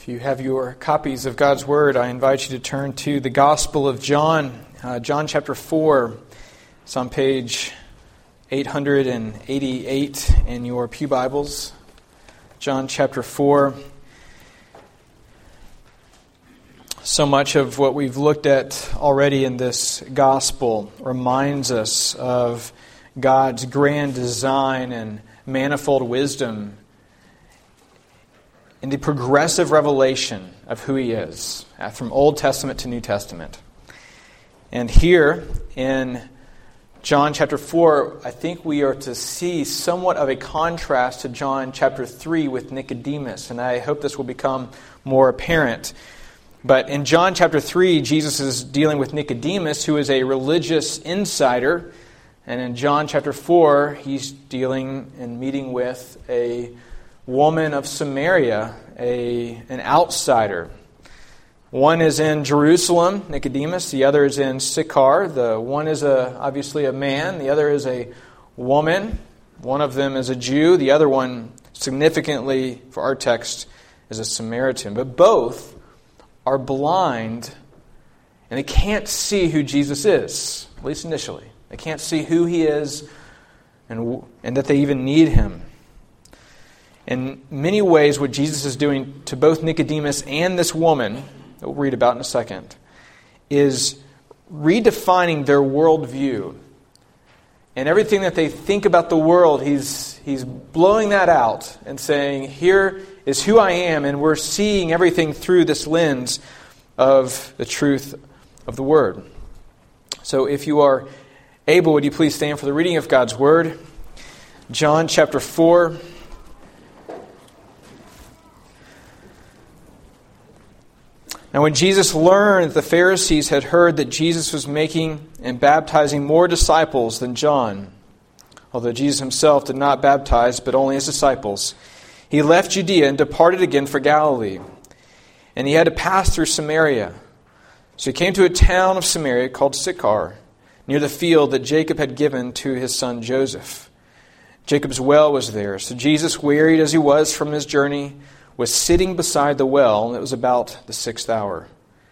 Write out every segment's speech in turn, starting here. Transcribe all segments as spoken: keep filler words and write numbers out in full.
If you have your copies of God's Word, I invite you to turn to the Gospel of John, uh, John chapter four. It's on page eight hundred eighty-eight in your pew Bibles. John chapter four. So much of what we've looked at already in this Gospel reminds us of God's grand design and manifold wisdom in the progressive revelation of who He is, from Old Testament to New Testament. And here in John chapter four, I think we are to see somewhat of a contrast to John chapter three with Nicodemus, and I hope this will become more apparent. But in John chapter three, Jesus is dealing with Nicodemus, who is a religious insider, and in John chapter four, He's dealing and meeting with a woman of Samaria, a an outsider. One is in Jerusalem, Nicodemus. The other is in Sychar. The one is a obviously a man. The other is a woman. One of them is a Jew. The other one, significantly for our text, is a Samaritan. But both are blind, and they can't see who Jesus is, at least initially. They can't see who He is and, and that they even need Him. In many ways, what Jesus is doing to both Nicodemus and this woman, that we'll read about in a second, is redefining their worldview. And everything that they think about the world, he's, he's blowing that out and saying, here is who I am, and we're seeing everything through this lens of the truth of the Word. So if you are able, would you please stand for the reading of God's Word? John chapter four. Now when Jesus learned that the Pharisees had heard that Jesus was making and baptizing more disciples than John, although Jesus Himself did not baptize but only His disciples, He left Judea and departed again for Galilee. And He had to pass through Samaria. So He came to a town of Samaria called Sychar, near the field that Jacob had given to his son Joseph. Jacob's well was there. So Jesus, wearied as He was from His journey, was sitting beside the well, and it was about the sixth hour.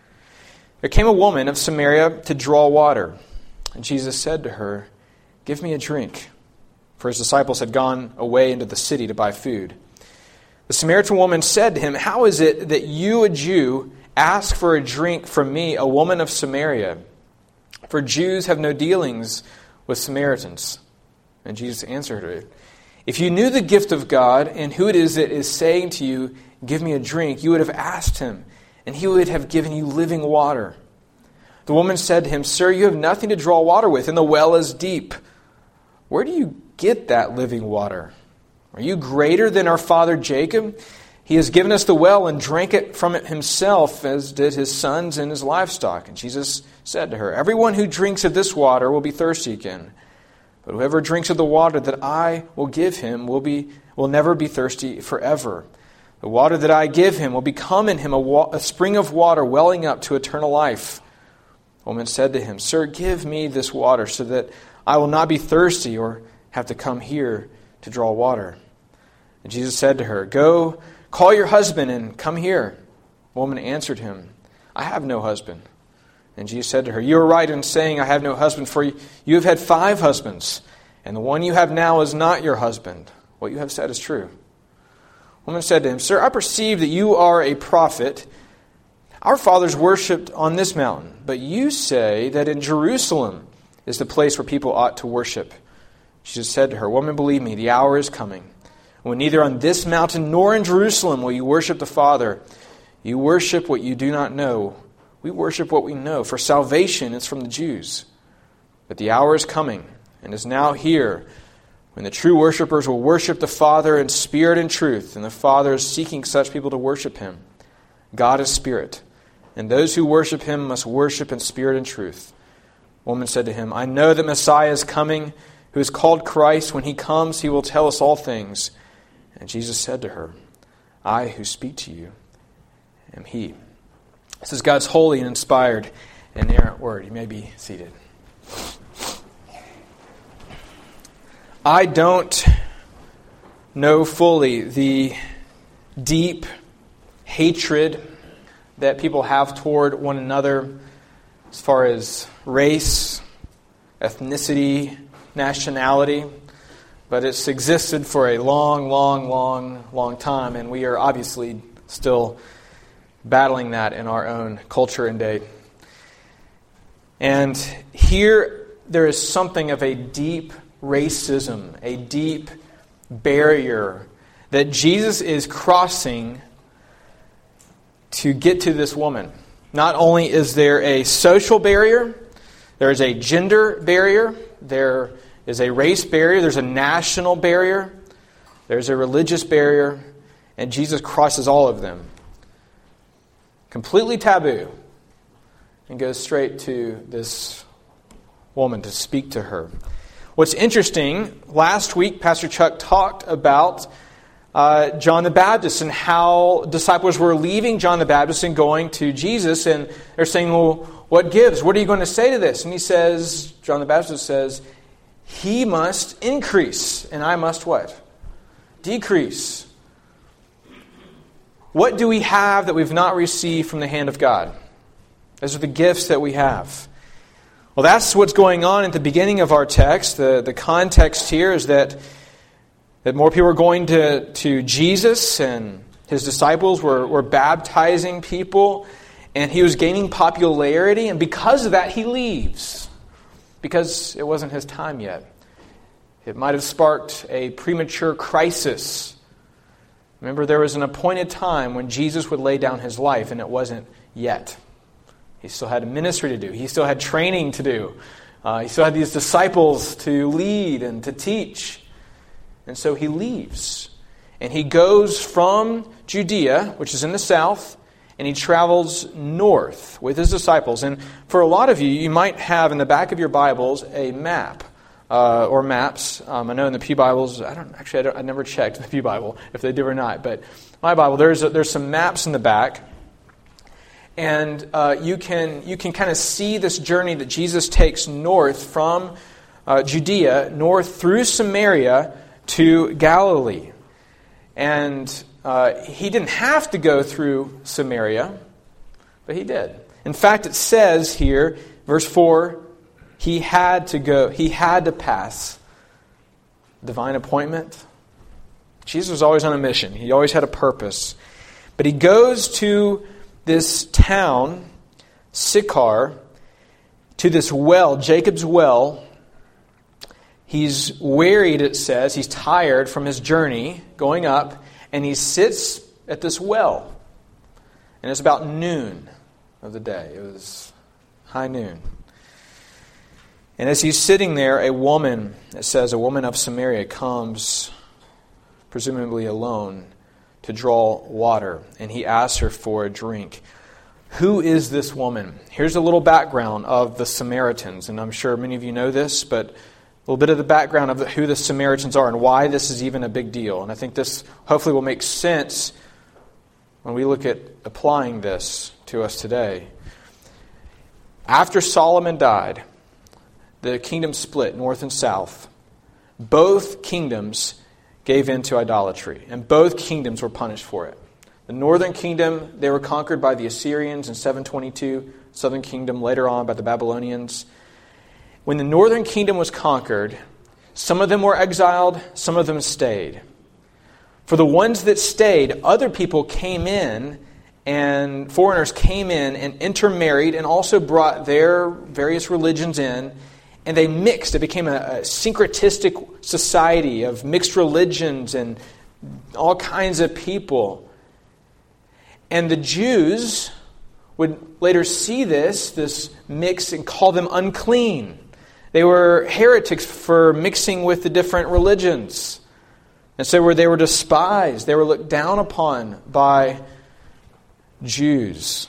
There came a woman of Samaria to draw water. And Jesus said to her, "Give me a drink." For His disciples had gone away into the city to buy food. The Samaritan woman said to Him, "How is it that you, a Jew, ask for a drink from me, a woman of Samaria? For Jews have no dealings with Samaritans." And Jesus answered her, "If you knew the gift of God and who it is that is saying to you, 'Give me a drink,' you would have asked Him, and He would have given you living water." The woman said to Him, "Sir, you have nothing to draw water with, and the well is deep. Where do you get that living water? Are you greater than our father Jacob? He has given us the well and drank it from it himself, as did his sons and his livestock." And Jesus said to her, "Everyone who drinks of this water will be thirsty again. But whoever drinks of the water that I will give him will be will never be thirsty forever. The water that I give him will become in him a, wa- a spring of water welling up to eternal life." The woman said to Him, "Sir, give me this water so that I will not be thirsty or have to come here to draw water." And Jesus said to her, "Go, call your husband and come here." The woman answered Him, "I have no husband." And Jesus said to her, "You are right in saying, 'I have no husband,' for you have had five husbands, and the one you have now is not your husband. What you have said is true." The woman said to Him, "Sir, I perceive that you are a prophet. Our fathers worshipped on this mountain, but you say that in Jerusalem is the place where people ought to worship." Jesus said to her, "Woman, believe me, the hour is coming when neither on this mountain nor in Jerusalem will you worship the Father. You worship what you do not know. We worship what we know, for salvation is from the Jews. But the hour is coming, and is now here, when the true worshipers will worship the Father in spirit and truth, and the Father is seeking such people to worship Him. God is spirit, and those who worship Him must worship in spirit and truth." The woman said to Him, "I know that Messiah is coming, who is called Christ. When He comes, He will tell us all things." And Jesus said to her, "I who speak to you am He." This is God's holy and inspired and inerrant Word. You may be seated. I don't know fully the deep hatred that people have toward one another as far as race, ethnicity, nationality. But it's existed for a long, long, long, long time, and we are obviously still battling that in our own culture and day. And here there is something of a deep racism, a deep barrier that Jesus is crossing to get to this woman. Not only is there a social barrier, there is a gender barrier, there is a race barrier, there's a national barrier, there's a religious barrier, and Jesus crosses all of them. Completely taboo. And goes straight to this woman to speak to her. What's interesting, last week Pastor Chuck talked about uh, John the Baptist and how disciples were leaving John the Baptist and going to Jesus, and they're saying, well, what gives? What are you going to say to this? And he says, John the Baptist says, he must increase, and I must what? Decrease. What do we have that we've not received from the hand of God? Those are the gifts that we have. Well, that's what's going on at the beginning of our text. The, the context here is that, that more people are going to, to Jesus, and his disciples were, were baptizing people, and he was gaining popularity, and because of that, he leaves. Because it wasn't his time yet. It might have sparked a premature crisis. Remember, there was an appointed time when Jesus would lay down his life, and it wasn't yet. He still had a ministry to do. He still had training to do. Uh, he still had these disciples to lead and to teach. And so he leaves. And he goes from Judea, which is in the south, and he travels north with his disciples. And for a lot of you, you might have in the back of your Bibles a map uh, or maps. Um, I know in the Pew Bibles, I don't actually, I, don't, I never checked the Pew Bible if they do or not. But my Bible, there's a, there's some maps in the back. And uh, you can you can kind of see this journey that Jesus takes north from uh, Judea, north through Samaria to Galilee. And uh, he didn't have to go through Samaria, but he did. In fact, it says here, verse four, he had to go, he had to pass divine appointment. Jesus was always on a mission. He always had a purpose. But he goes to this town, Sychar, to this well, Jacob's well. He's wearied, it says. He's tired from his journey going up, and he sits at this well. And it's about noon of the day. It was high noon. And as he's sitting there, a woman, it says, a woman of Samaria comes, presumably alone, to draw water, and he asks her for a drink. Who is this woman? Here's a little background of the Samaritans, and I'm sure many of you know this, but a little bit of the background of the, who the Samaritans are and why this is even a big deal. And I think this hopefully will make sense when we look at applying this to us today. After Solomon died, the kingdom split north and south. Both kingdoms gave in to idolatry, and both kingdoms were punished for it. The northern kingdom, they were conquered by the Assyrians in seven twenty-two, southern kingdom later on by the Babylonians. When the northern kingdom was conquered, some of them were exiled, some of them stayed. For the ones that stayed, other people came in, and foreigners came in and intermarried and also brought their various religions in. And they mixed. It became a, a syncretistic society of mixed religions and all kinds of people. And the Jews would later see this, this mix, and call them unclean. They were heretics for mixing with the different religions. And so they were despised. They were looked down upon by Jews.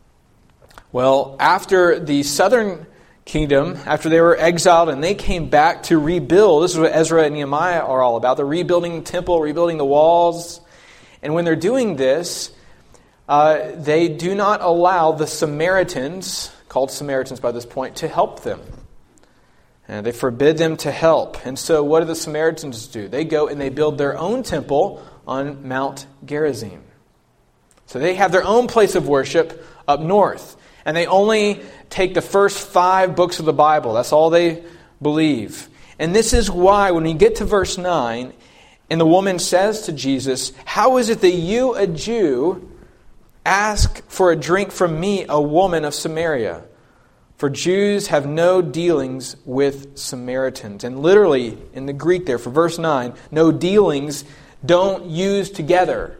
Well, after the southern kingdom, after they were exiled and they came back to rebuild. This is what Ezra and Nehemiah are all about. They're rebuilding the temple, rebuilding the walls. And when they're doing this, uh, they do not allow the Samaritans, called Samaritans by this point, to help them. And they forbid them to help. And so what do the Samaritans do? They go and they build their own temple on Mount Gerizim. So they have their own place of worship up north. And they only take the first five books of the Bible. That's all they believe. And this is why when we get to verse nine, and the woman says to Jesus, "How is it that you, a Jew, ask for a drink from me, a woman of Samaria? For Jews have no dealings with Samaritans." And literally, in the Greek there, for verse nine, no dealings, don't use together.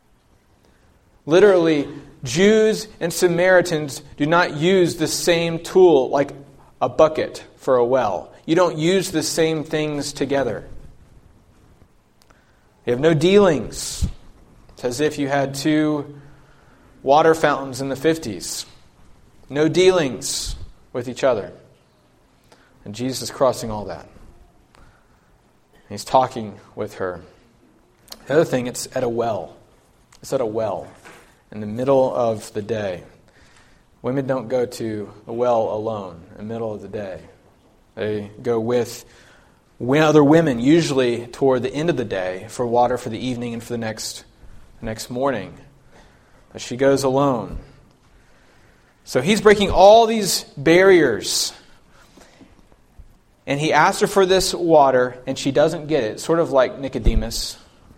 Literally, Jews and Samaritans do not use the same tool like a bucket for a well. You don't use the same things together. You have no dealings. It's as if you had two water fountains in the fifties. No dealings with each other. And Jesus is crossing all that. He's talking with her. The other thing, it's at a well. It's at a well in the middle of the day. Women don't go to a well alone in the middle of the day. They go with other women, usually toward the end of the day, for water for the evening and for the next, the next morning. But she goes alone. So he's breaking all these barriers. And he asks her for this water, and she doesn't get it. Sort of like Nicodemus.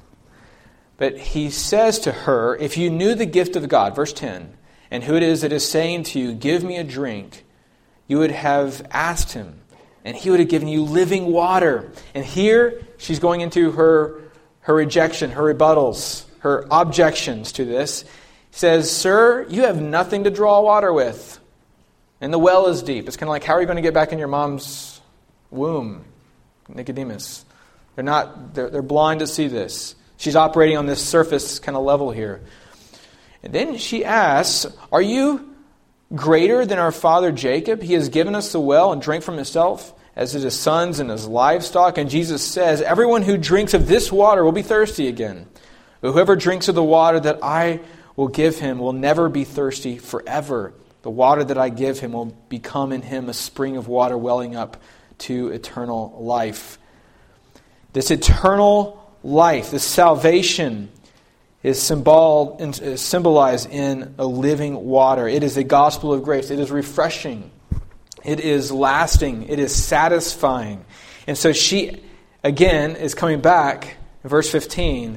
But he says to her, if you knew the gift of God, verse ten, and who it is that is saying to you, give me a drink, you would have asked him, and he would have given you living water. And here she's going into her, her rejection, her rebuttals, her objections to this. He says, sir, you have nothing to draw water with, and the well is deep. It's kind of like, how are you going to get back in your mom's womb, Nicodemus? They're not. They're, they're blind to see this. She's operating on this surface kind of level here. And then she asks, are you greater than our father Jacob? He has given us the well and drank from himself, as did his sons and his livestock. And Jesus says, everyone who drinks of this water will be thirsty again. But whoever drinks of the water that I will give him will never be thirsty forever. The water that I give him will become in him a spring of water welling up to eternal life. This eternal life, this salvation, is symbol, is symbolized in a living water. It is a gospel of grace. It is refreshing. It is lasting. It is satisfying. And so she, again, is coming back, in verse fifteen,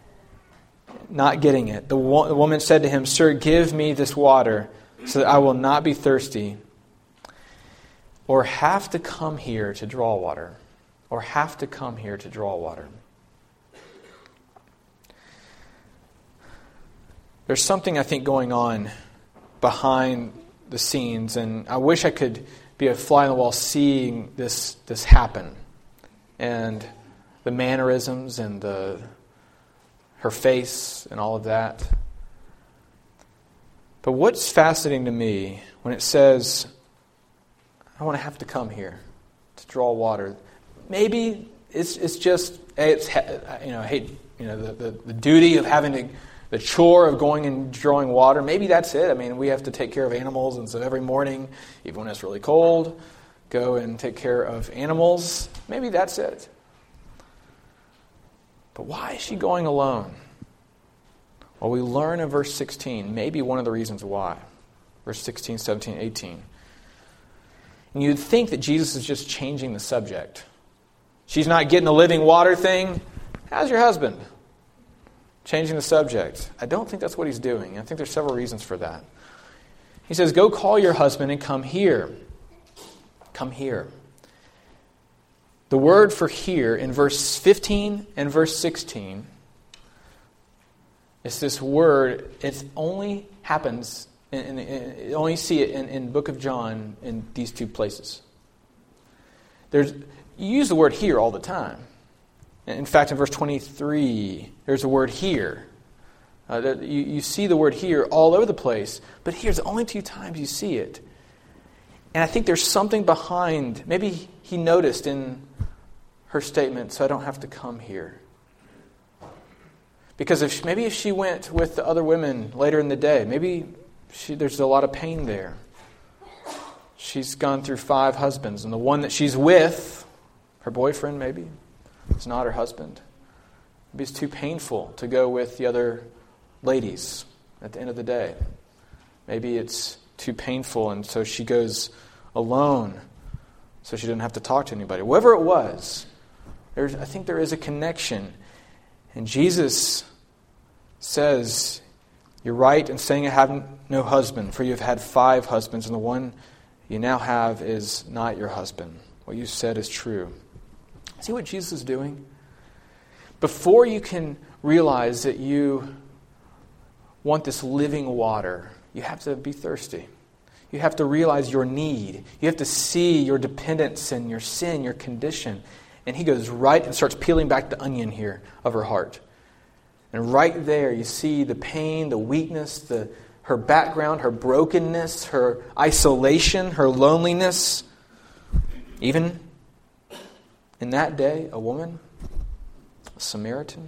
not getting it. The, wo- the woman said to him, sir, give me this water so that I will not be thirsty or have to come here to draw water. Or have to come here to draw water. There's something, I think, going on behind the scenes, and I wish I could be a fly on the wall seeing this this happen, and the mannerisms and the her face and all of that. But what's fascinating to me when it says, "I want to have to come here to draw water," maybe it's it's just it's you know I hate you know the, the, the duty of having to. The chore of going and drawing water, maybe that's it. I mean, we have to take care of animals, and so every morning, even when it's really cold, go and take care of animals. Maybe that's it. But why is she going alone? Well, we learn in verse sixteen, maybe one of the reasons why. Verse sixteen, seventeen, eighteen. And you'd think that Jesus is just changing the subject. She's not getting the living water thing. How's your husband? Changing the subject. I don't think that's what he's doing. I think there's several reasons for that. He says, go call your husband and come here. Come here. The word for here in verse fifteen and verse sixteen is this word. It only happens, in, in, in, you only see it in, in the book of John in these two places. There's you use the word here all the time. In fact, in verse twenty-three, there's a word here. Uh, you, you see the word here all over the place, but here's the only two times you see it. And I think there's something behind, maybe he noticed in her statement, so I don't have to come here. Because if she, maybe if she went with the other women later in the day, maybe she, there's a lot of pain there. She's gone through five husbands, and the one that she's with, her boyfriend maybe, it's not her husband. Maybe it's too painful to go with the other ladies at the end of the day. Maybe it's too painful, and so she goes alone so she didn't have to talk to anybody. Whatever it was, there's, I think there is a connection. And Jesus says, you're right in saying I have no husband, for you have had five husbands, and the one you now have is not your husband. What you said is true. See what Jesus is doing? Before you can realize that you want this living water, you have to be thirsty. You have to realize your need. You have to see your dependence and your sin, your condition. And he goes right and starts peeling back the onion here of her heart. And right there you see the pain, the weakness, the her background, her brokenness, her isolation, her loneliness. Even in that day, a woman, a Samaritan.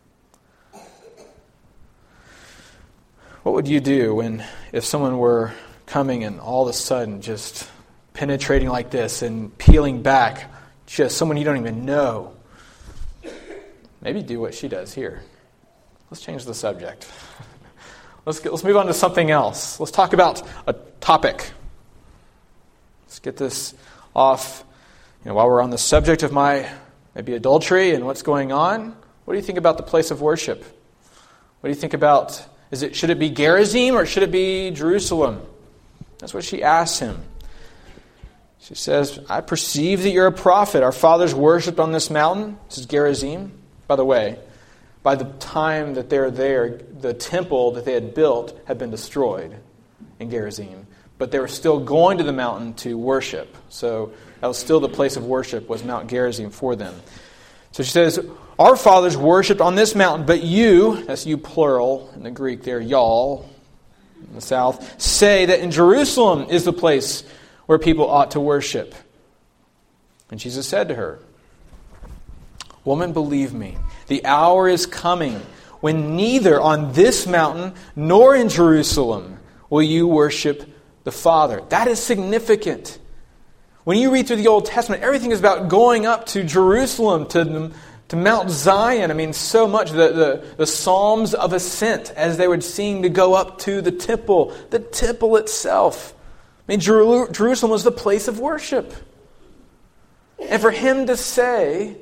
What would you do when, if someone were coming and all of a sudden just penetrating like this and peeling back, just someone you don't even know? Maybe do what she does here. Let's change the subject. Let's get, let's move on to something else. Let's talk about a topic. Let's get this off. You know, while we're on the subject of my maybe adultery and what's going on, what do you think about the place of worship? What do you think about? Is it should it be Gerizim or should it be Jerusalem? That's what she asks him. She says, "I perceive that you're a prophet. Our fathers worshipped on this mountain." This is Gerizim, by the way. By the time that they're there, the temple that they had built had been destroyed in Gerizim. But they were still going to the mountain to worship. So that was still the place of worship, was Mount Gerizim for them. So she says, our fathers worshipped on this mountain, but you, that's you plural in the Greek there, y'all, in the south, say that in Jerusalem is the place where people ought to worship. And Jesus said to her, woman, believe me, the hour is coming when neither on this mountain nor in Jerusalem will you worship the Father. That is significant. When you read through the Old Testament, everything is about going up to Jerusalem, to, to Mount Zion. I mean, so much. The, the, the Psalms of Ascent, as they would sing to go up to the temple, the temple itself. I mean, Jer- Jerusalem was the place of worship. And for him to say,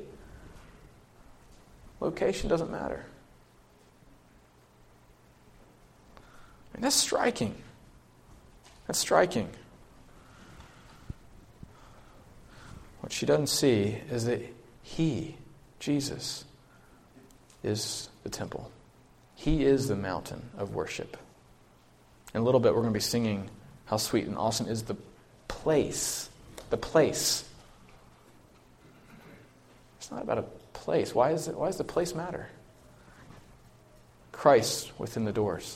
location doesn't matter. I mean, that's striking. That's striking. What she doesn't see is that he, Jesus, is the temple. He is the mountain of worship. In a little bit, we're going to be singing how sweet and awesome is the place. The place. It's not about a place. Why is it? Why does the place matter? Christ within the doors.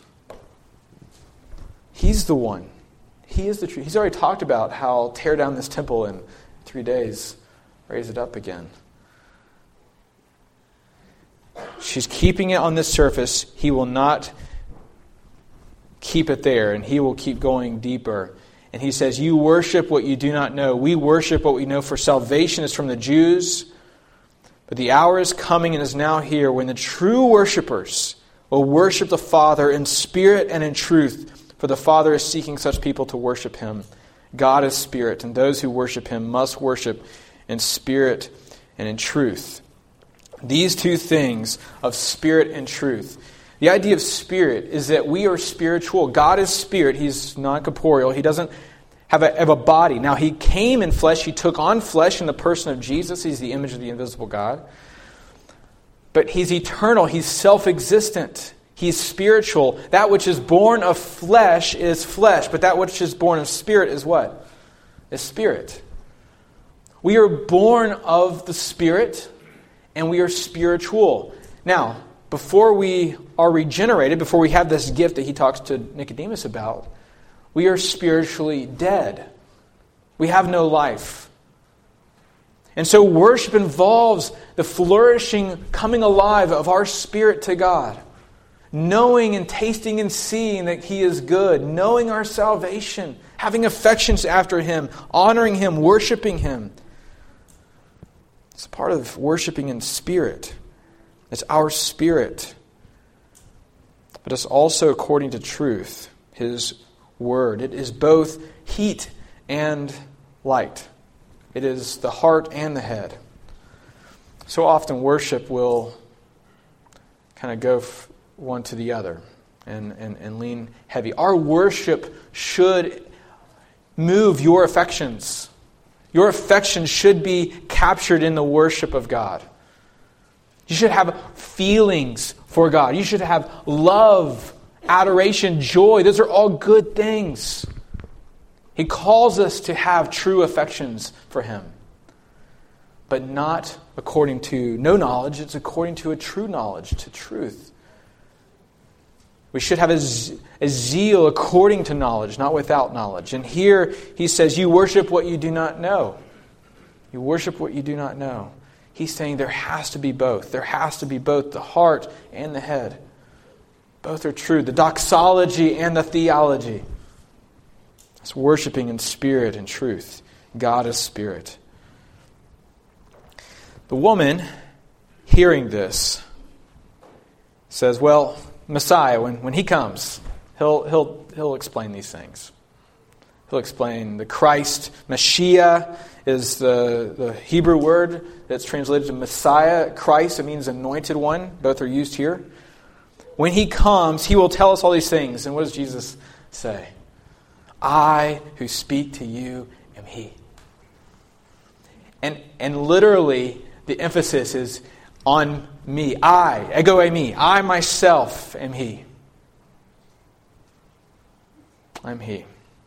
He's the one. He is the truth. He's already talked about how tear down this temple in three days, raise it up again. She's keeping it on this surface. He will not keep it there, and he will keep going deeper. And he says, you worship what you do not know. We worship what we know, for salvation is from the Jews. But the hour is coming and is now here when the true worshipers will worship the Father in spirit and in truth. For the Father is seeking such people to worship Him. God is spirit, and those who worship Him must worship in spirit and in truth. These two things of spirit and truth. The idea of spirit is that we are spiritual. God is spirit. He's non-corporeal. He doesn't have a, have a body. Now, He came in flesh. He took on flesh in the person of Jesus. He's the image of the invisible God. But He's eternal. He's self-existent. He's spiritual. That which is born of flesh is flesh, but that which is born of spirit is what? Is spirit. We are born of the Spirit, and we are spiritual. Now, before we are regenerated, before we have this gift that he talks to Nicodemus about, we are spiritually dead. We have no life. And so worship involves the flourishing, coming alive of our spirit to God. Knowing and tasting and seeing that He is good. Knowing our salvation. Having affections after Him. Honoring Him. Worshiping Him. It's part of worshiping in spirit. It's our spirit. but it's also according to truth, His Word. It is both heat and light. It is the heart and the head. So often worship will kind of go one to the other and, and, and lean heavy. Our worship should move your affections. Your affections should be captured in the worship of God. You should have feelings for God. You should have love, adoration, joy. Those are all good things. He calls us to have true affections for Him. But not according to no knowledge. It's according to a true knowledge, to truth. We should have a, a zeal according to knowledge, not without knowledge. And here he says, you worship what you do not know. You worship what you do not know. He's saying there has to be both. There has to be both the heart and the head. Both are true. The doxology and the theology. It's worshiping in spirit and truth. God is spirit. The woman, hearing this, says, well, Messiah, when, when He comes, he'll, he'll, he'll explain these things. He'll explain the Christ. Mashiach is the, the Hebrew word that's translated to Messiah. Christ, it means anointed one. Both are used here. When He comes, He will tell us all these things. And what does Jesus say? I who speak to you am He. And, and literally, the emphasis is on me. I, ego eimi. I myself am He. I'm He.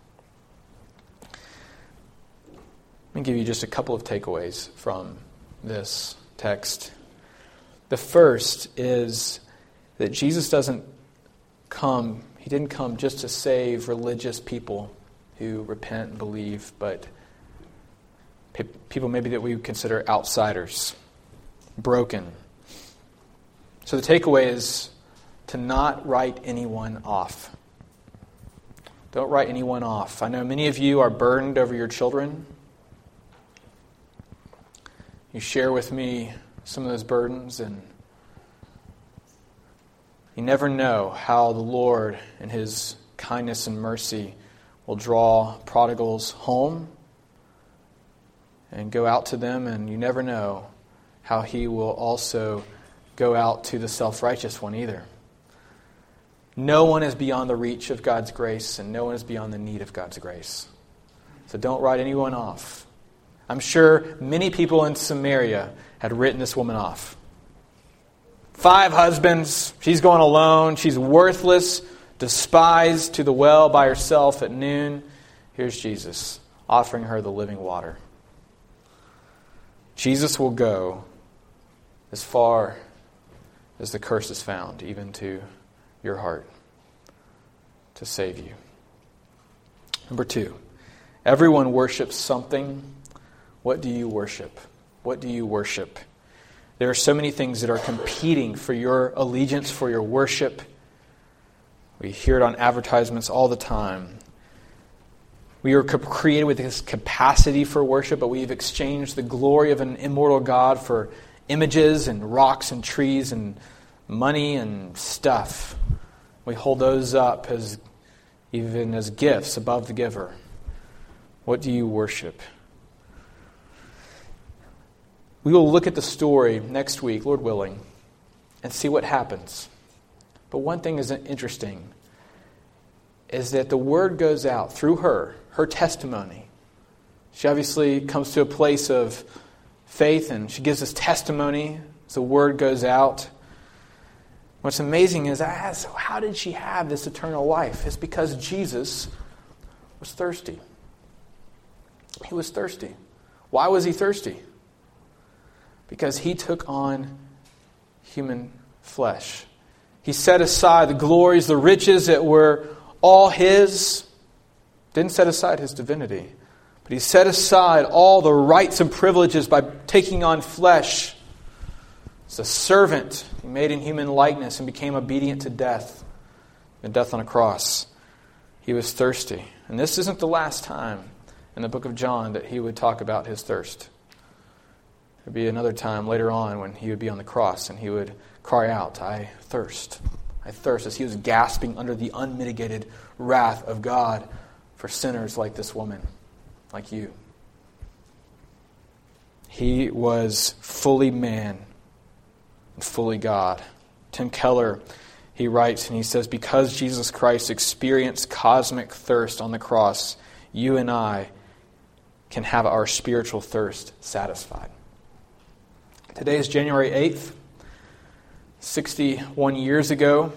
Let me give you just a couple of takeaways from this text. The first is that Jesus doesn't come, He didn't come just to save religious people who repent and believe, but pe- people maybe that we would consider outsiders, broken. So the takeaway is to not write anyone off. Don't write anyone off. I know many of you are burdened over your children. You share with me some of those burdens, and you never know how the Lord in His kindness and mercy will draw prodigals home and go out to them, and you never know how He will also go out to the self-righteous one either. No one is beyond the reach of God's grace, and no one is beyond the need of God's grace. So don't write anyone off. I'm sure many people in Samaria had written this woman off. Five husbands, she's going alone, she's worthless, despised, to the well by herself at noon. Here's Jesus offering her the living water. Jesus will go as far as the curse is found, even to your heart, to save you. Number two, everyone worships something. What do you worship? What do you worship? There are so many things that are competing for your allegiance, for your worship. We hear it on advertisements all the time. We are created with this capacity for worship, but we've exchanged the glory of an immortal God for images and rocks and trees and money and stuff. We hold those up as even as gifts above the giver. What do you worship? We will look at the story next week, Lord willing, and see what happens. But one thing is interesting, is that the word goes out through her, her testimony. She obviously comes to a place of faith, and she gives us testimony as the word goes out. What's amazing is, I ask, how did she have this eternal life? It's because Jesus was thirsty. He was thirsty. Why was He thirsty? Because He took on human flesh. He set aside the glories, the riches that were all His. Didn't set aside His divinity. But He set aside all the rights and privileges by taking on flesh. As a servant, He made in human likeness and became obedient to death. And death on a cross. He was thirsty. And this isn't the last time in the book of John that He would talk about His thirst. There'd be another time later on when He would be on the cross and He would cry out, I thirst. I thirst, as he was gasping under the unmitigated wrath of God for sinners like this woman, like you. He was fully man and fully God. Tim Keller, he writes and he says, because Jesus Christ experienced cosmic thirst on the cross, you and I can have our spiritual thirst satisfied. Today is January eighth. sixty-one years ago,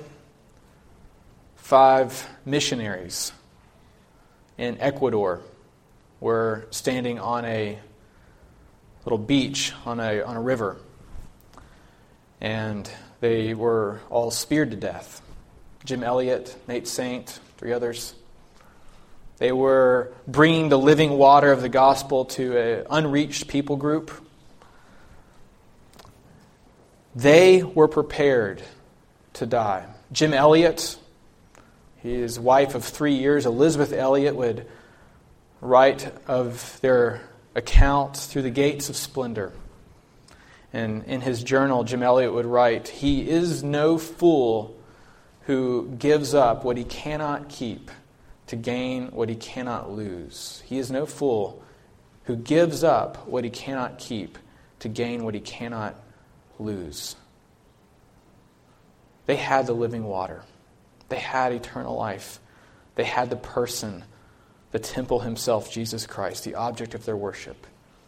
five missionaries in Ecuador were standing on a little beach on a on a river, and they were all speared to death. Jim Elliot, Nate Saint, three others. They were bringing the living water of the gospel to an unreached people group. They were prepared to die. Jim Elliot, his wife of three years, Elizabeth Elliot, would write of their account through the gates of splendor. And in his journal, Jim Elliot would write, "He is no fool who gives up what he cannot keep to gain what he cannot lose. He is no fool who gives up what he cannot keep to gain what he cannot lose." They had the living water. They had eternal life. They had the person, the temple himself, Jesus Christ, the object of their worship.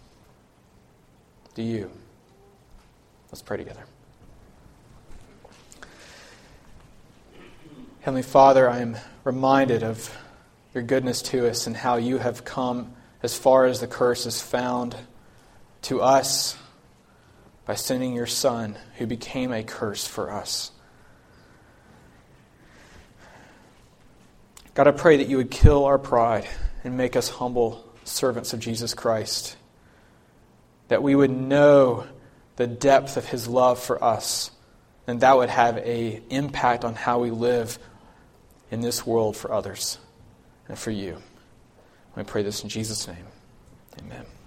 Do you? Let's pray together. Heavenly Father, I am reminded of your goodness to us and how you have come as far as the curse is found to us by sending your Son, who became a curse for us. God, I pray that you would kill our pride and make us humble servants of Jesus Christ. That we would know the depth of his love for us, and that would have an impact on how we live in this world for others and for you. I pray this in Jesus' name. Amen.